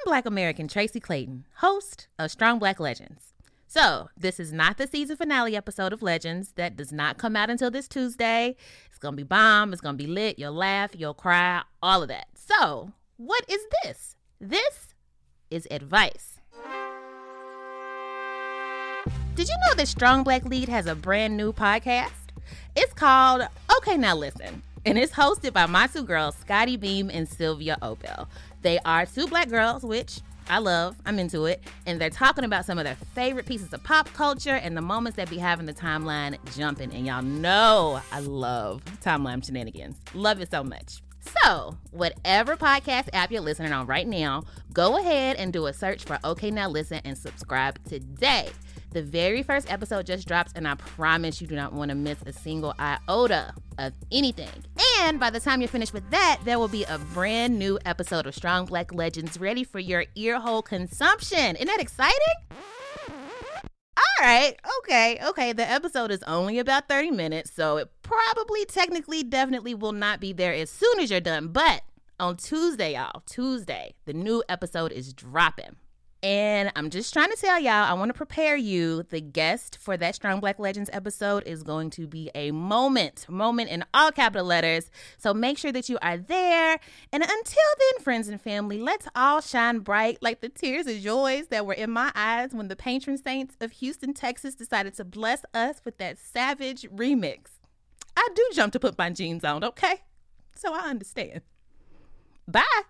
Black American Tracy Clayton, host of Strong Black Legends. So, this is not the season finale episode of Legends. That does not come out until this Tuesday. It's going to be bomb. It's going to be lit. You'll laugh. You'll cry. All of that. So, what is this? This is advice. Did you know that Strong Black Lead has a brand new podcast? It's called Okay Now Listen, and it's hosted by my two girls, Scotty Beam and Sylvia Opel. They are two black girls, which I love. I'm into it. And they're talking about some of their favorite pieces of pop culture and the moments that be having the timeline jumping. And y'all know I love timeline shenanigans. Love it so much. So, whatever podcast app you're listening on right now, go ahead and do a search for Okay Now Listen and subscribe today. The very first episode just drops, and I promise you do not want to miss a single iota of anything. And by the time you're finished with that, there will be a brand new episode of Strong Black Legends ready for your earhole consumption. Isn't that exciting? All right. Okay. The episode is only about 30 minutes, so it probably, technically, definitely will not be there as soon as you're done. But on Tuesday, y'all, the new episode is dropping. And I'm just trying to tell y'all, I want to prepare you. The guest for that Strong Black Legends episode is going to be a moment in all capital letters. So make sure that you are there. And until then, friends and family, let's all shine bright like the tears of joys that were in my eyes when the patron saints of Houston, Texas decided to bless us with that Savage remix. I do jump to put my jeans on, okay? So I understand. Bye.